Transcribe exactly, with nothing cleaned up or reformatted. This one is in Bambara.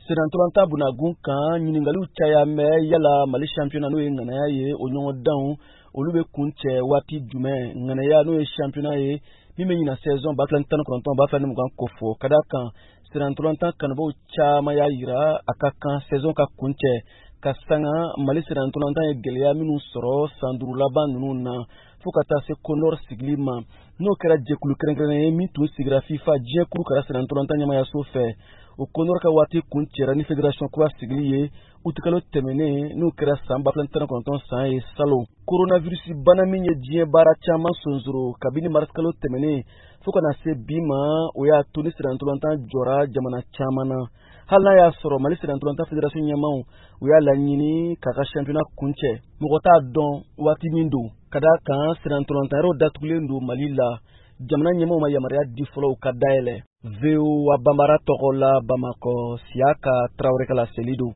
Sirantolanta bunagun kan ɲininkaliw cayamɛ yala Mali championnat n'o ye ŋanaya ye o ɲɔgɔndanw olu bɛ kun cɛ waati jumɛn ŋanaya n'o ye championnat ye min bɛ ɲina saison ba fila ni tan ni kɔnɔntɔn ba fila ni mugan ko fɔ ka d'a kan Sirantolanta kanubaw caman y'a yira a ka kan saison ka kun cɛ ka sanga Mali Sirantolanta ye gɛlɛya minnu sɔrɔ san duuru laban ninnu na fo ka taa se Kondor sigili ma n'o kɛra jɛkulu kɛrɛnkɛrɛnnen ye min tun sigira FIFA diɲɛ kurukara Sirantolanta ɲɛmayaso fɛ. O Kondor ka waati kun cɛra ni fédération kura sigili ye utikalo tɛmɛnen n'o kɛra san ba fila ni tan ni kɔnɔntɔn san ye salon. Coronavirus bana min ye diɲɛ baara caman sonsoro kabini mars kalo tɛmɛnen fo kana se bi ma o y'a to ni Sirantolanta jɔra jamana caman na. Hali n'a y'a sɔrɔ Mali Sirantolanta fédération ɲɛmaw u y'a laɲini k'a ka championnat kun cɛ mɔgɔ t'a dɔn waati min don ka d'a kan Sirantolanta yɔrɔ datugulen don Mali la jamana ɲɛmaw ma yamaruya di fɔlɔ u ka dayɛlɛ. V O A Banbara tɔgɔ la Bamakɔ Siyaka Traoré ka laseli don.